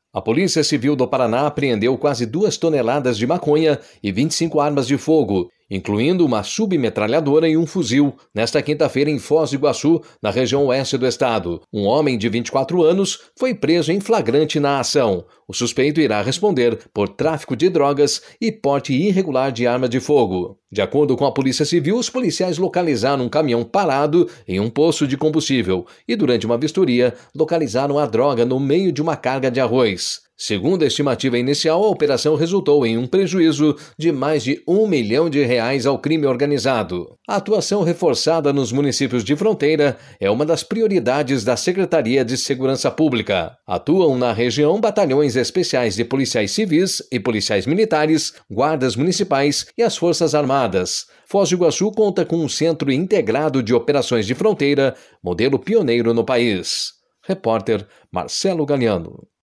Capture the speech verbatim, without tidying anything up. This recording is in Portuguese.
A Polícia Civil do Paraná apreendeu quase duas toneladas de maconha e vinte e cinco armas de fogo, incluindo uma submetralhadora e um fuzil, nesta quinta-feira em Foz do Iguaçu, na região oeste do estado. Um homem de vinte e quatro anos foi preso em flagrante na ação. O suspeito irá responder por tráfico de drogas e porte irregular de arma de fogo. De acordo com a Polícia Civil, os policiais localizaram um caminhão parado em um poço de combustível e, durante uma vistoria, localizaram a droga no meio de uma carga de arroz. Segundo a estimativa inicial, a operação resultou em um prejuízo de mais de um milhão de reais ao crime organizado. A atuação reforçada nos municípios de fronteira é uma das prioridades da Secretaria de Segurança Pública. Atuam na região batalhões especiais de policiais civis e policiais militares, guardas municipais e as Forças Armadas. Foz do Iguaçu conta com um centro integrado de operações de fronteira, modelo pioneiro no país. Repórter Marcelo Galiano.